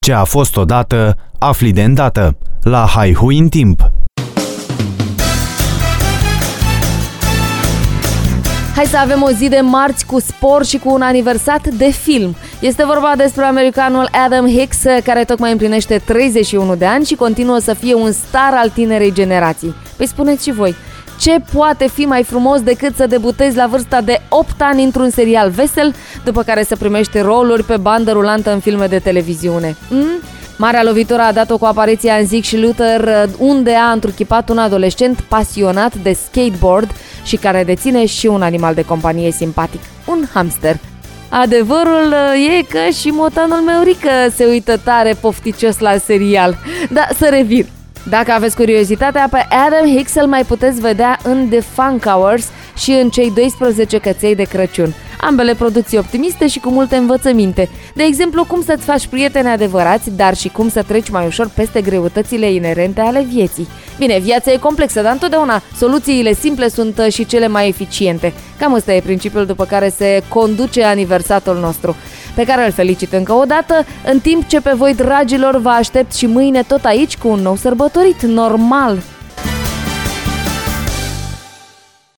Ce a fost odată, afli de îndată. La Haihui în timp. Hai să avem o zi de marți cu sport și cu un aniversat de film. Este vorba despre americanul Adam Hicks, care tocmai împlinește 31 de ani și continuă să fie un star al tinerei generații. Păi spuneți și voi, ce poate fi mai frumos decât să debutezi la vârsta de 8 ani într-un serial vesel, după care să primești roluri pe bandă rulantă în filme de televiziune? Marea lovitură a dat-o cu apariția în Zig și Luther, unde a întruchipat un adolescent pasionat de skateboard și care deține și un animal de companie simpatic, un hamster. Adevărul e că și motanul meu Rică se uită tare pofticios la serial. Da, să revin. Dacă aveți curiozitatea, pe Adam Hicks îl mai puteți vedea în The Funk Hours și în Cei 12 căței de Crăciun. Ambele producții optimiste și cu multe învățăminte. De exemplu, cum să-ți faci prieteni adevărați, dar și cum să treci mai ușor peste greutățile inerente ale vieții. Bine, viața e complexă, dar întotdeauna soluțiile simple sunt și cele mai eficiente. Cam ăsta e principiul după care se conduce aniversatul nostru, pe care îl felicit încă o dată, în timp ce pe voi, dragilor, vă aștept și mâine tot aici cu un nou sărbătorit normal.